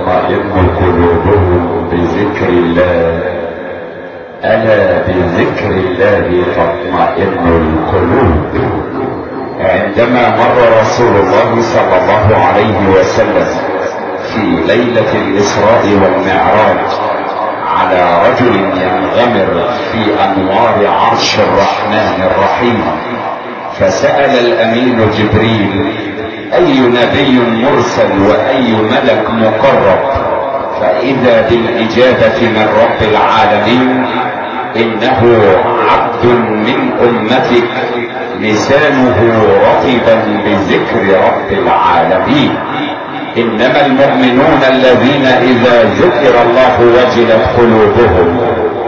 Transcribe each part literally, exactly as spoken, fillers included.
تطمئن قلوبهم بذكر الله. ألا بذكر الله تطمئن القلوب. عندما مر رسول الله صلى الله عليه وسلم في ليلة الإسراء والمعراج على رجل ينغمر في أنوار عرش الرحمن الرحيم، فسأل الأمين جبريل: أي نبي مرسل وأي ملك مقرب؟ فإذا بالإجابة من رب العالمين: إنه عبد من أمتك لسانه رطبا بذكر رب العالمين. إنما المؤمنون الذين إذا ذكر الله وجلت قلوبهم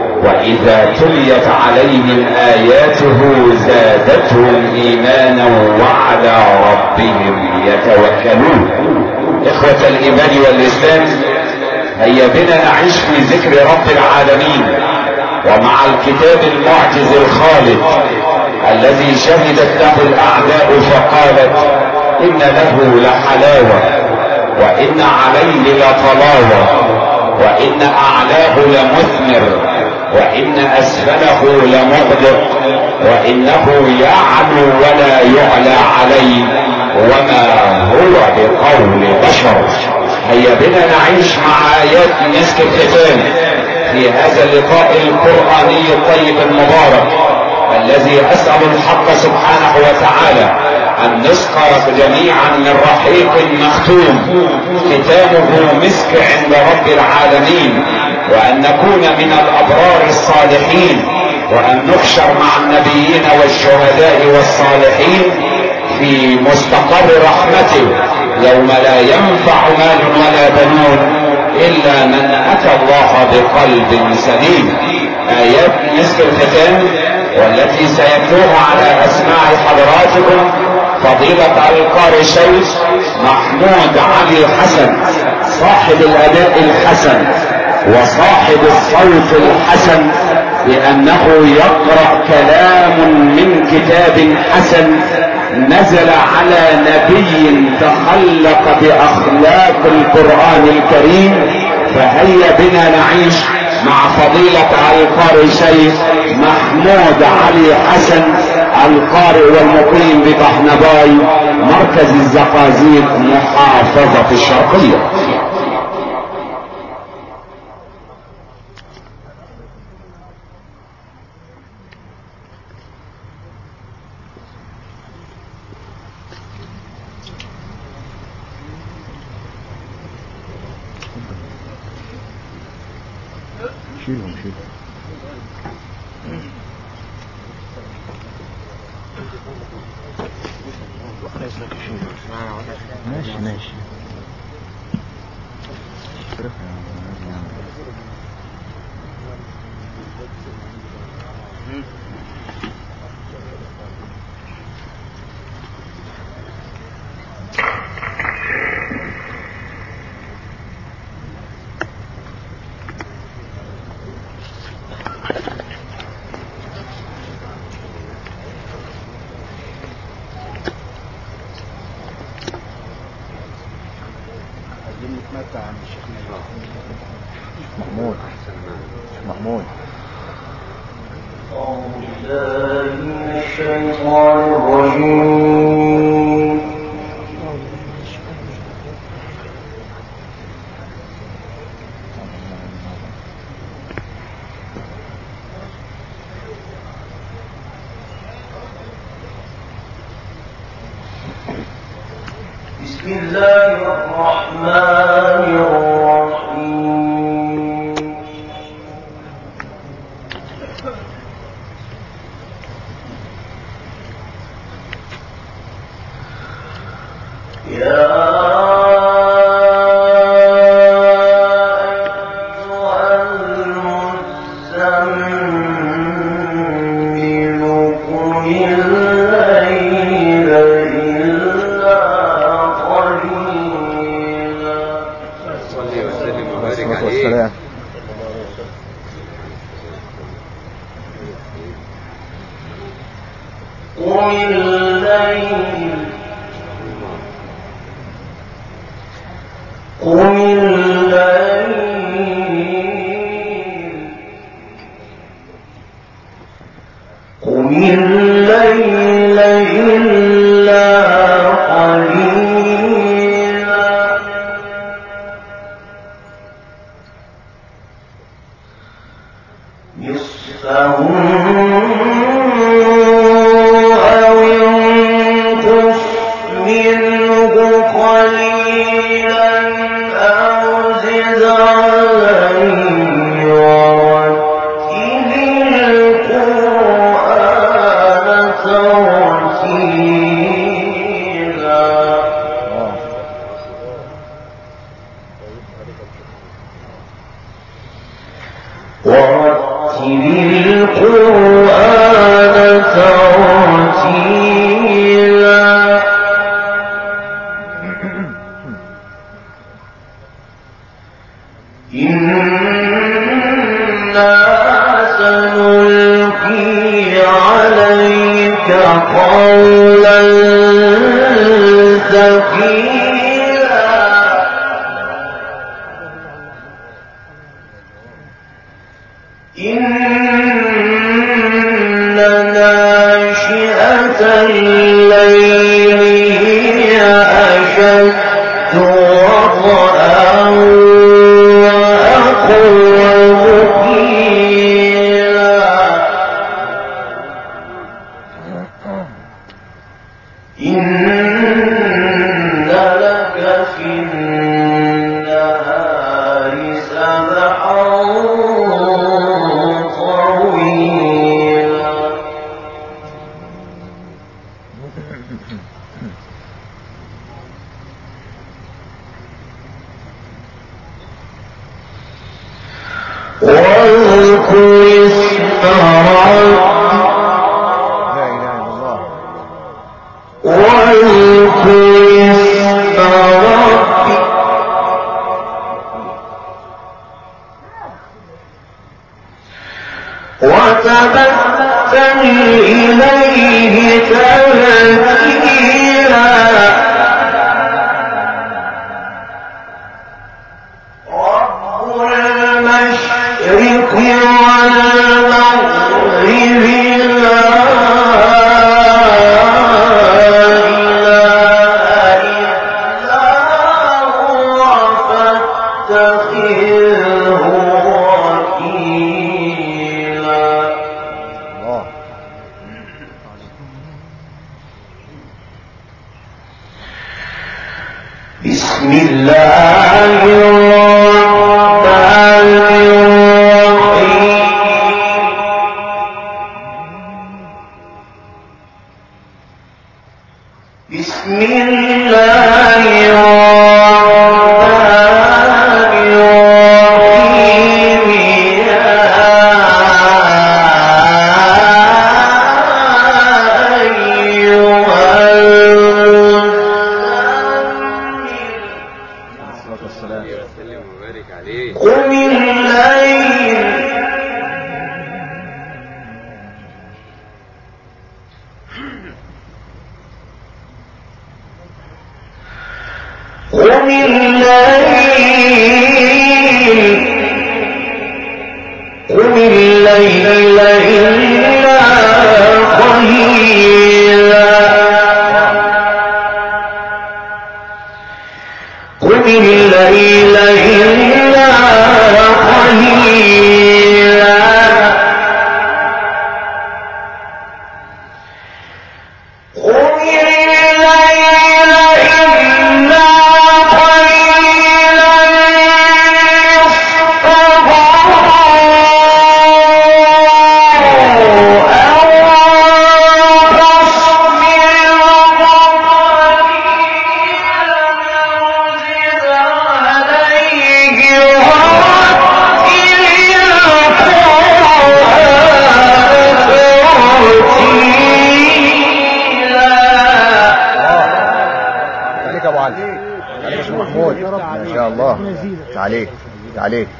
وإذا تليت عليهم آياته زادتهم إيمانا وعلى ربهم يتوكلون. إخوة الإيمان والإسلام، هيا بنا نعيش في ذكر رب العالمين ومع الكتاب المعجز الخالد الذي شهدت له الأعداء فقالت: إن له لحلاوة وإن عليه لطلاوة وإن أعلاه لمثمر وإن أسفله لمغدق وإنه يعلو ولا يعلى عليه وما هو بقول بشر. هيا بنا نعيش مع آيات مسك الختام في هذا اللقاء القرآني الطيب المبارك الذي أسأل الحق سبحانه وتعالى أن نسقى جميعا من رحيق مختوم ختامه مسك عند رب العالمين، وأن نكون من الأبرار الصالحين، وأن نحشر مع النبيين والشهداء والصالحين في مستقر رحمته يوم لا ينفع مال ولا بنون إلا من أتى الله بقلب سليم. آيات مسك الختام والتي سيتلوها على أسماع حضراتكم فضيلة القارئ الشيخ محمود علي حسن صاحب الأداء الحسن وصاحب الصوت الحسن، لأنه يقرأ كلام من كتاب حسن نزل على نبي تخلق بأخلاق القرآن الكريم. فهيا بنا نعيش مع فضيلة القارئ الشيخ محمود علي حسن القارئ والمقيم بطحنباي مركز الزقازيق محافظة الشرقية. شيلهم شيلهم ماشي ماشي محمود محمود أعوذ بالله من الشيطان الرجيم. بسم الله الرحمن الرحيم. والسلام. قم الليل قم الليل عليك عليك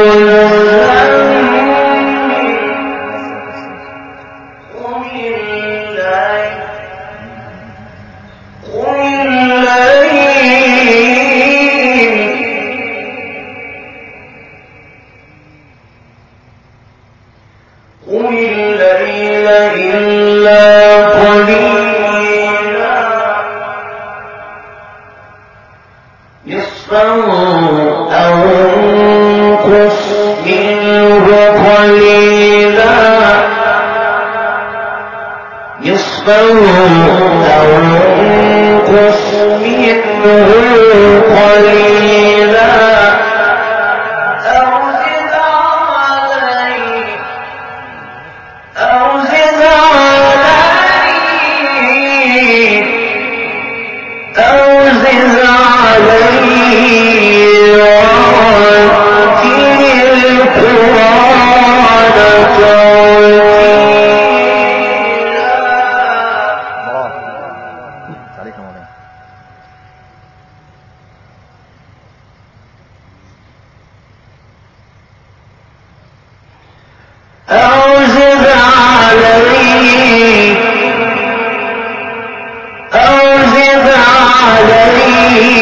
يا قم الليل إلا قليلا نصفه أو انقص منه قليلا نصفه أو انقص منه قليلا أو زد عليه أو زد عليه أو زد عليه ورتل القرآن ترتيلا. عليك يا مولانا. أو زد عليه أو زد عليه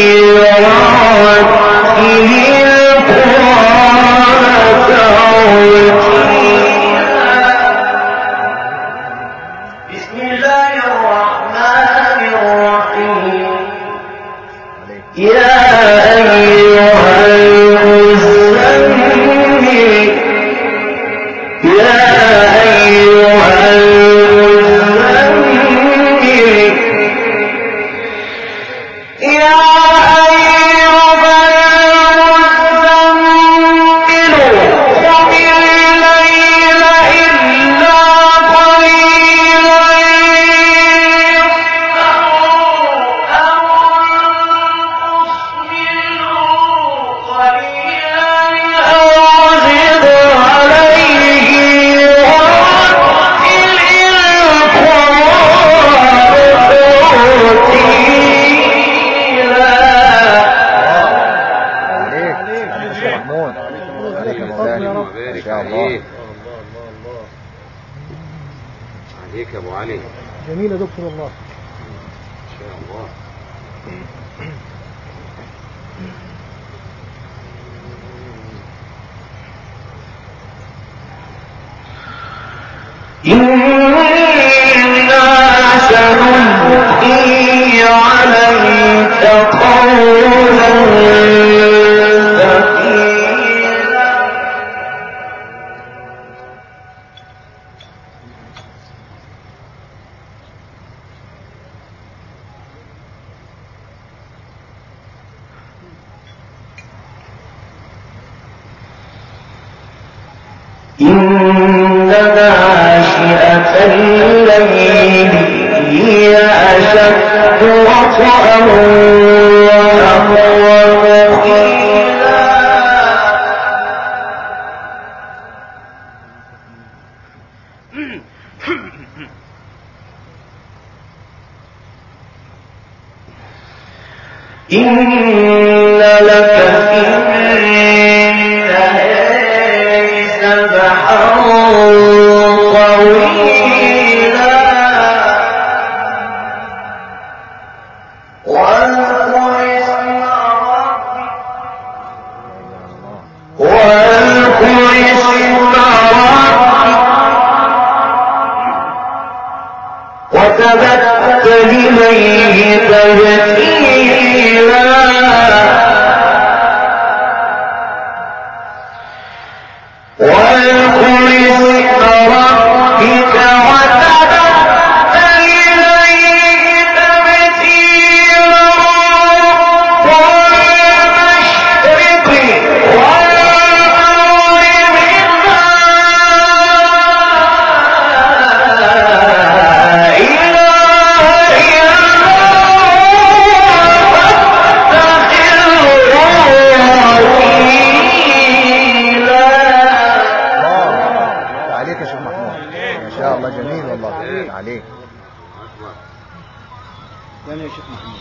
ورتل القرآن ترتيلا. بسم الله الرحمن الرحيم. يا أيها المزمل يا أيها المزمل يا أيها المزمل قم الليل إلا قليلا أو انقص منه قليلا أو زد عليه ورتل القرآن ترتيلا. عليك عليك يا شيخ محمود. عليك يا مولانا. ما شاء الله. عليك يا ابو علي. جميل يا دكتور الله. ان شاء الله. إنا سنلقي عليك قولا ثقيلا. إن ناشئة الليل هي أشد وطئا وأقوم قيلا. إن لك في النهار سبحا طويلا واذكر اسم ربك واذكر اسم ربك وتبتل إليه تبتيلا. واذكر اسم ربك وتبتل إليه تبتيلا. والمشرق والمغرب لا إله إلا هو فاتخذه وكيلا. عليك يا شيخ محمود. ما شاء الله جميل والله. عليك. يعني يا شيخ محمود.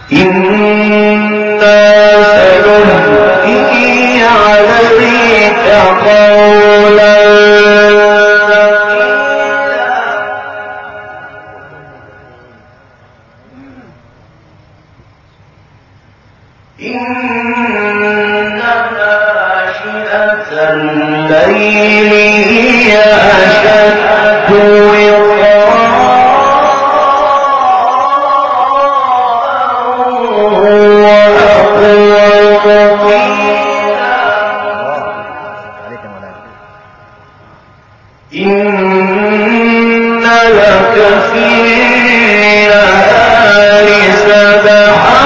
إنا سنلقي عليك قولا إن ناشئة الليل هي أشد إن لك في النهار سبحا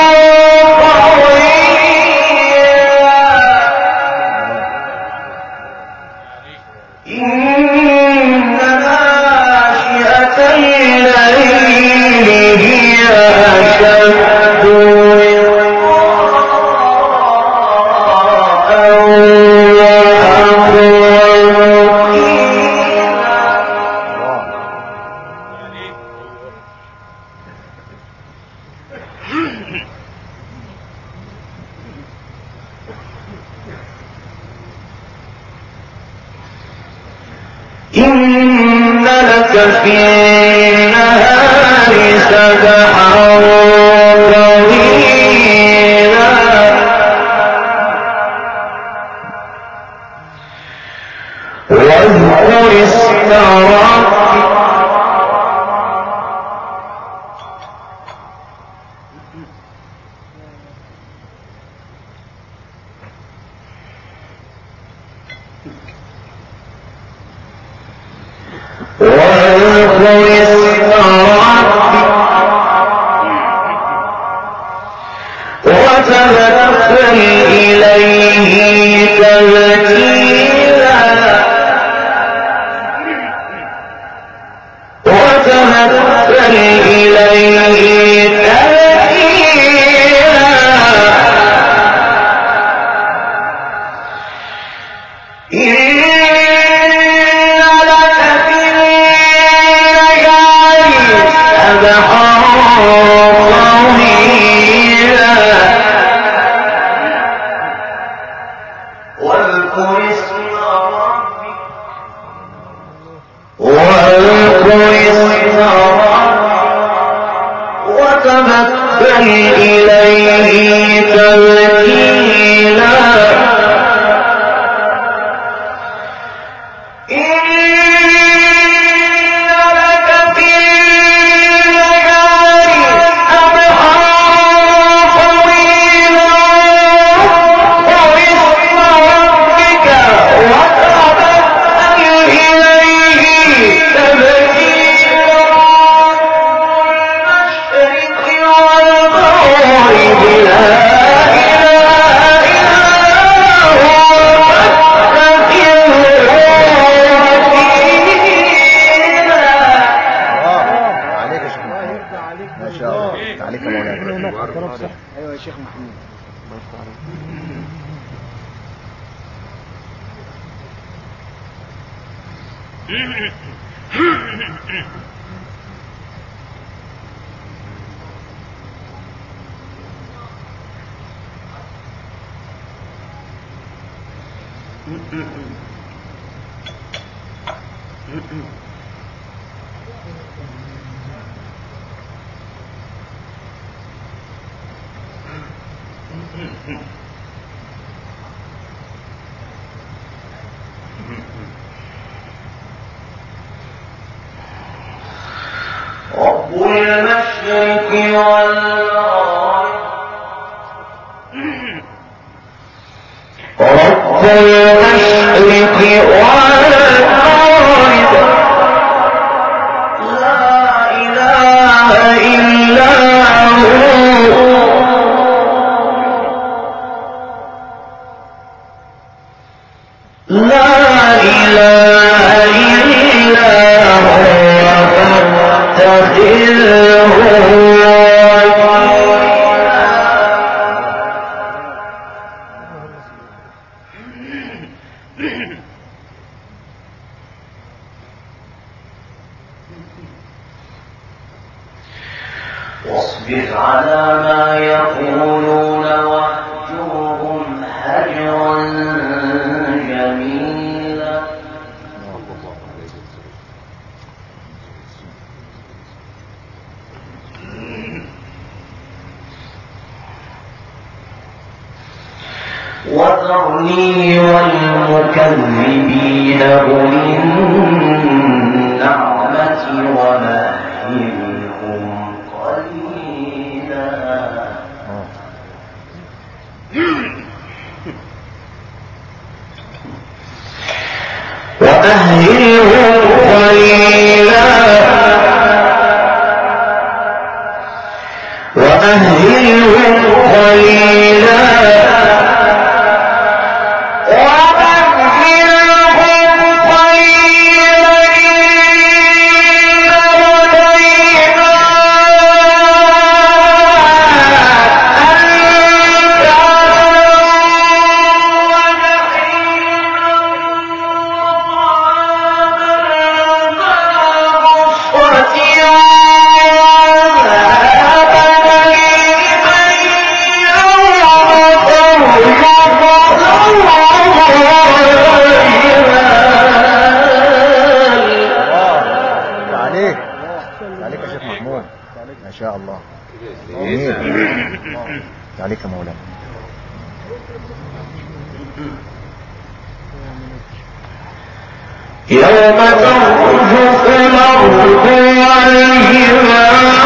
طويلا إن ناشئة الليل هي أشد إن لك في النهار سبحا طويلا واذكر اسم ربك واذكر اسم ربك وتبتل إليه تبتيلا وتبتل إليه تبتيلا واذكر اسم ربك واذكر اسم ربك وتبتل إليه تبتيلا ايوه يا شيخ محمود. رب المشرق والمغرب رب المشرق والمغرب لا إله إلا هو لا إله إلا هو فاتخذه واصبر فاصبر على ما يقولون واهجرهم هجرا جميلا. وذرني والمكذبين أولي النعمة ومهلهم قليلا. ومهلهم قليلا ومهلهم قليلا ما شاء الله. جميل. عليك يا مولانا. يوم ترجف الأرض والجبال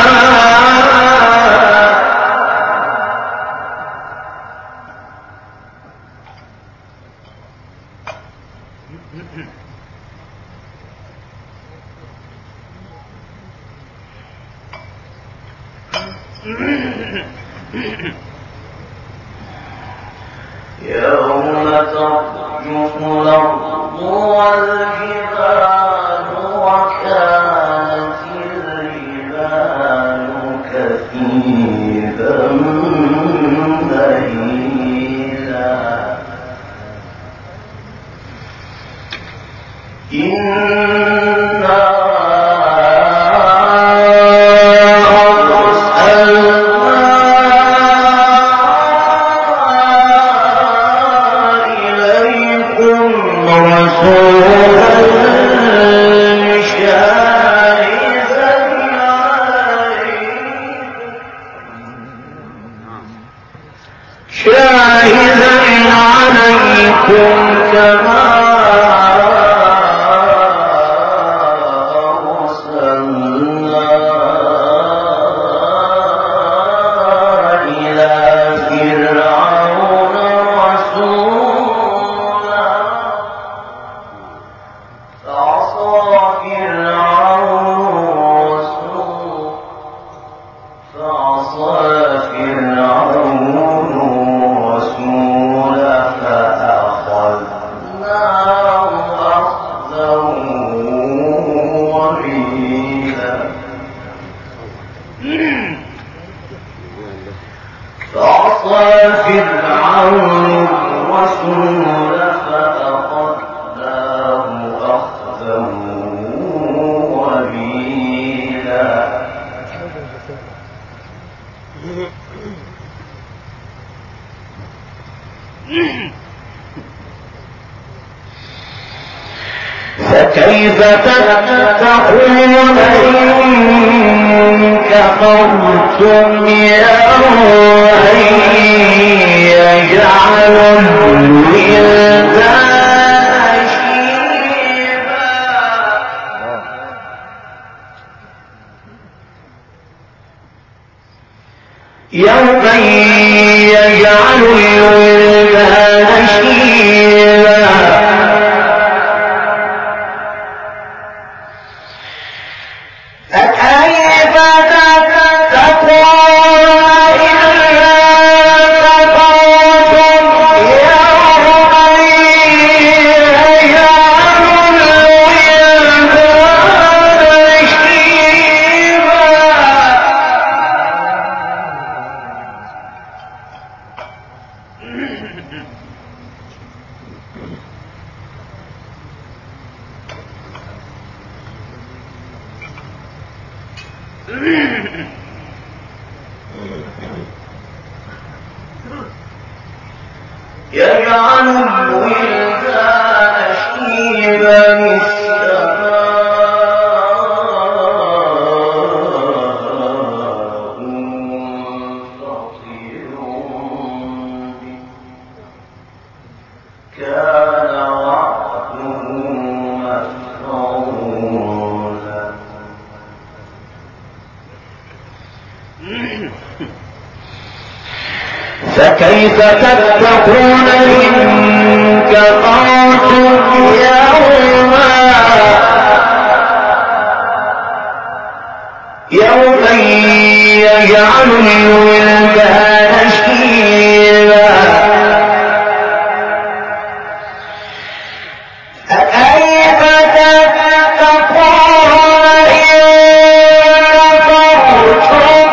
يوم ترجف الأرض والجبال وكانت الجبال كثيبا مهيلا. إنا شاهدا عليكم كما أرسلنا إلى فرعون رسولا فعصى فرعون الرسول فعصى فرعون فرعون الرسول فأخذناه أخذا وبيلا. فكيف تتقون إن كفرتم يوما يجعل الولدان شيبا. يوما يجعل الولدان شيبا فكيف تتقون إن كفرتم يوما يجعل الولدان شيبا. يجعل الولدان شيبا فكيف تتقون إن كفرتم يوما يوما يجعل الولدان شيبا فكيف تتقون إن كفرتم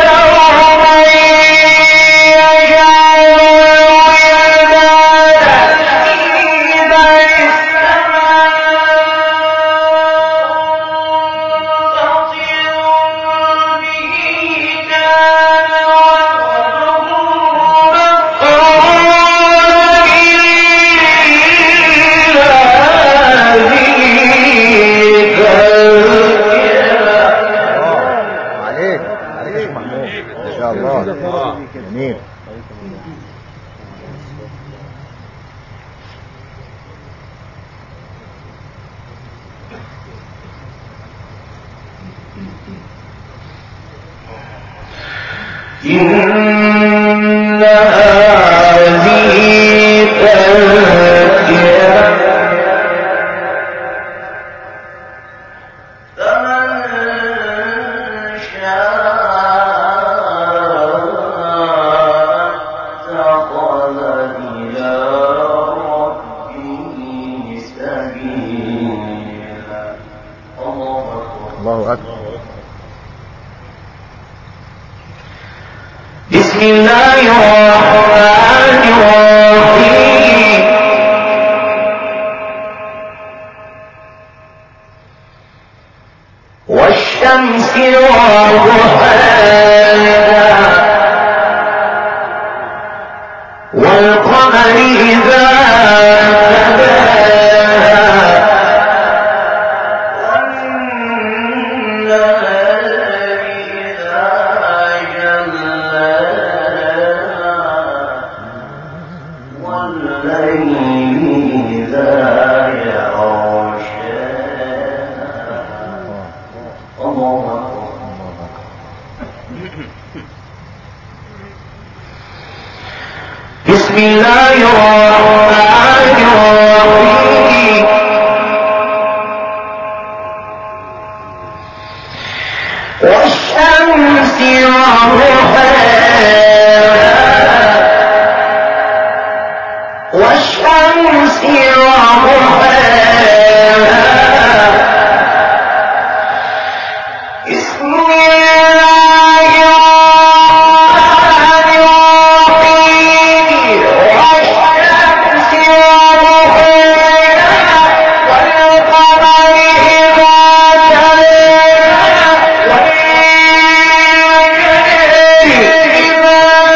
جميل. إن هذه تذكرة فمن شاء اتخذ إلى ربه سبيلا. الله أكبر. بسم الله الرحمن الرحيم. والشمس وضحاها والقمر إذا تلاها والنهار إذا جلاها والليل إذا يغشاها. الله بسم الله الرحمن الرحيم. والشمس وضحاها والشمس وضحاها. بسم الله الرحمن الرحيم. والشمس وضحاها والقمر إذا تلاها والليل إذا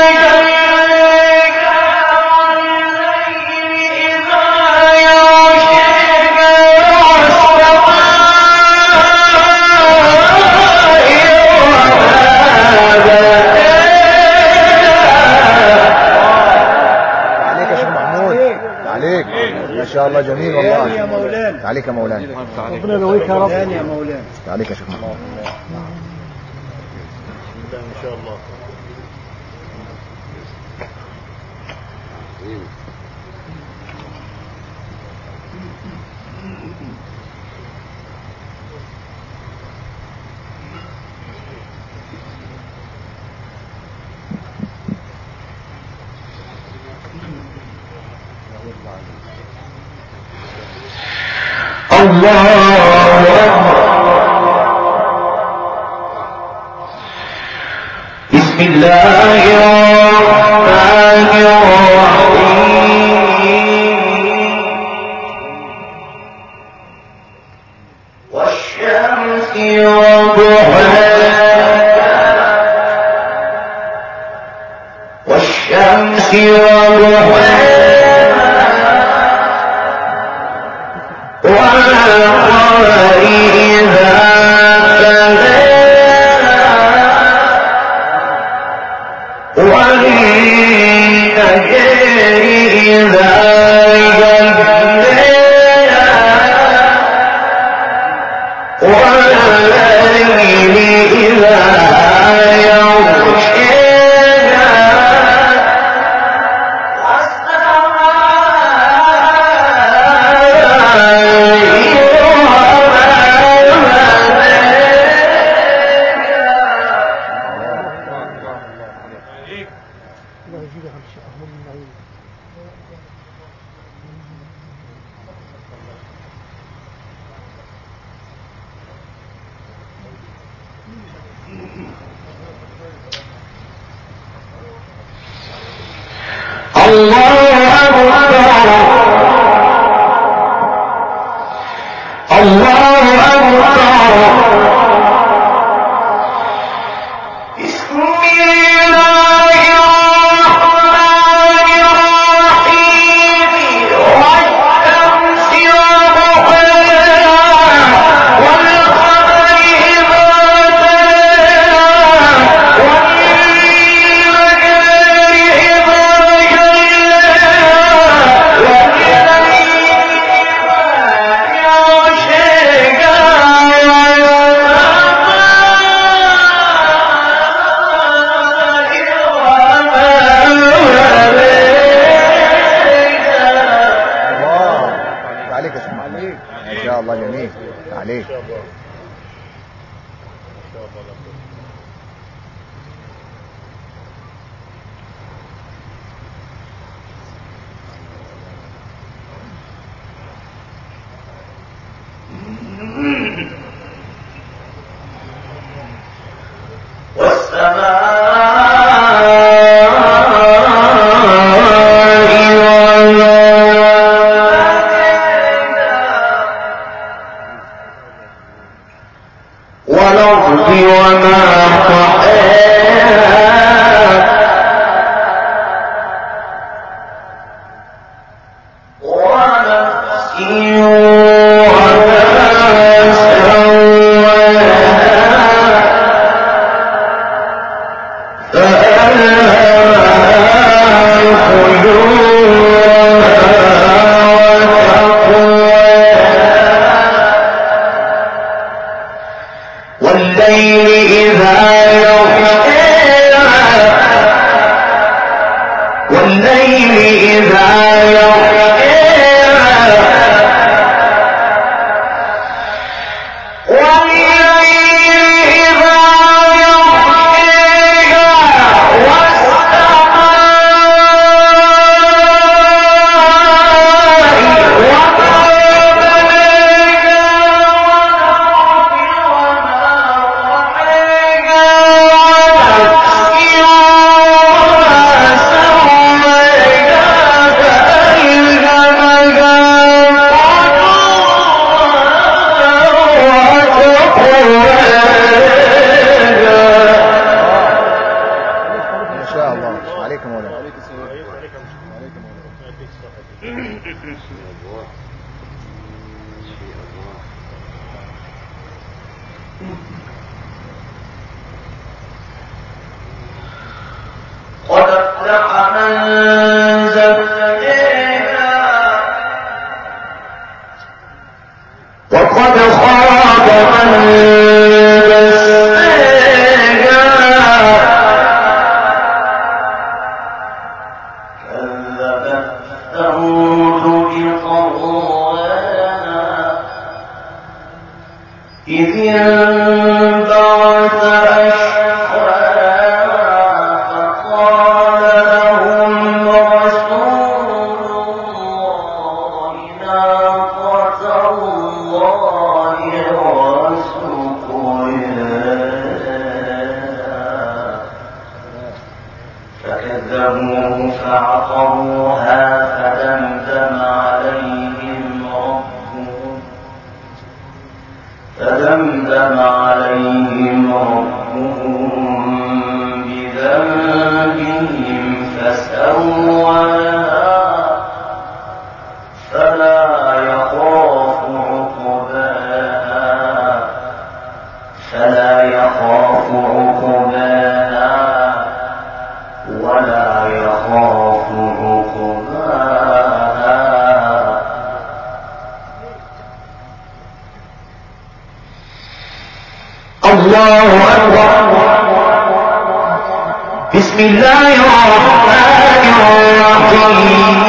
جلاها والليل إذا يغشاها عليك يا شيخ محمود، عليك ما شاء الله. جميل والله. يا مولانا. عليك يا مولانا. ربنا يقويك يا رب. يا مولانا. عليك يا شيخ محمود. ان شاء الله. الله أكبر. بسم الله الرحمن الرحيم. والشمس وضحاها والشمس وضحاها بسم الله الرحمن الرحيم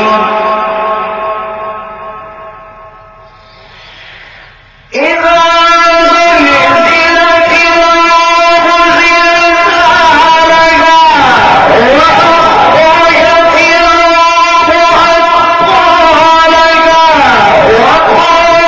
إذا زلزلت الأرض زلزالها وأخرجت الأرض أثقالها وقال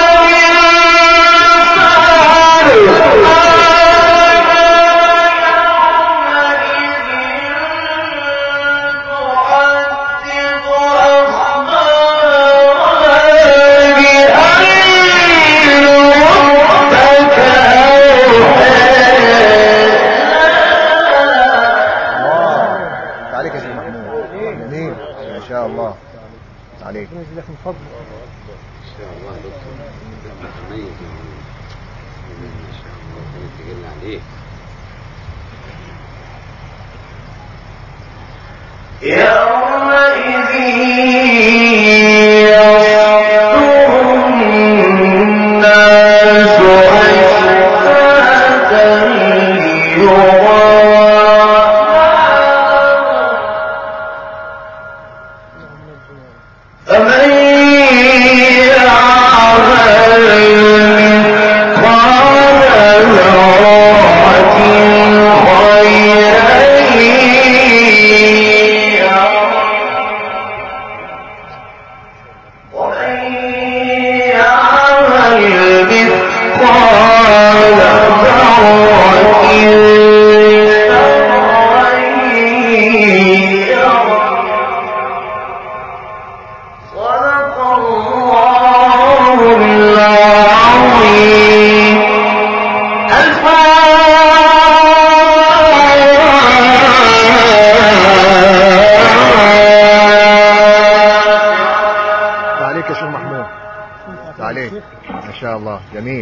عليك من فضل ان شاء الله دكتور متميز ما شاء الله كانت تجيلنا عليه يومئذ يصدر الناس أشتاتا فمن يعمل مثقال ذرة خيرا يره ومن يعمل مثقال ذرة شرا يره صدق الله العظيم. عليك يا شيخ محمود عليك ما شاء الله جميل.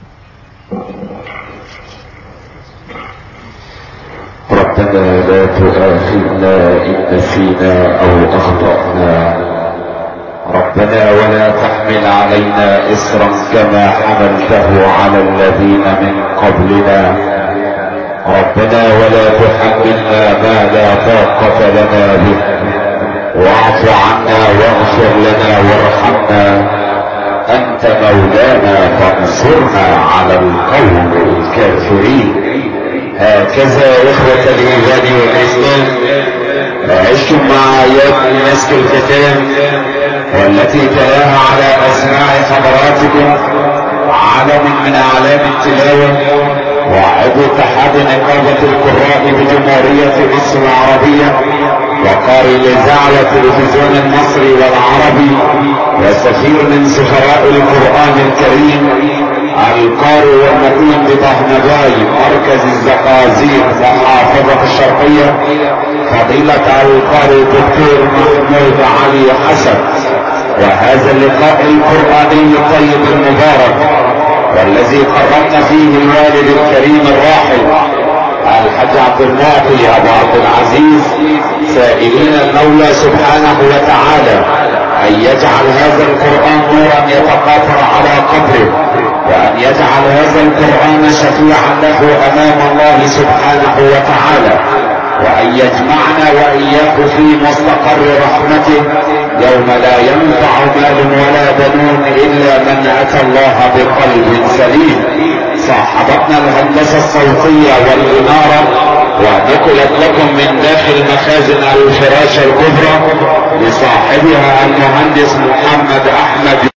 ربنا لا تؤاخذنا إن نسينا أو أخطأنا ربنا ولا تحمل علينا إصرا كما حملته على الذين من قبلنا ربنا ولا تحملنا ما لا طاقة لنا به واعف عنا واغفر لنا وارحمنا أنت مولانا فانصرنا على القوم الكافرين. هكذا إخوة الإيمان والإسلام عشتم مع آيات مسك الختام والتي تلاها على أسماع حضراتكم علم من أعلام التلاوة وعضو اتحاد نقابة القراء بجمهورية مصر العربية وقارئ الإذاعة والتلفزيون المصري والعربي وسفير من سفراء القرآن الكريم القارئ والمقيم بطهنباي مركز الزقازيق محافظة الشرقية فضيلة القارئ الدكتور محمود علي حسن. وهذا اللقاء القرآني الطيب المبارك والذي قررنا فيه الوالد الكريم الراحل الحاج عبد المعطي ابو عبد العزيز سائلين المولى سبحانه وتعالى ان يجعل هذا القرآن نورا يتقاطر على قبره وان يجعل هذا القرآن شفيعا له امام الله سبحانه وتعالى وان يجمعنا واياه في مستقر رحمته يوم لا ينفع مال ولا بنون الا من اتى الله بقلب سليم. صاحبتنا الهندسة الصوتية والإنارة ونقلت لكم من داخل مخازن الفراشة الكبرى لصاحبها المهندس محمد احمد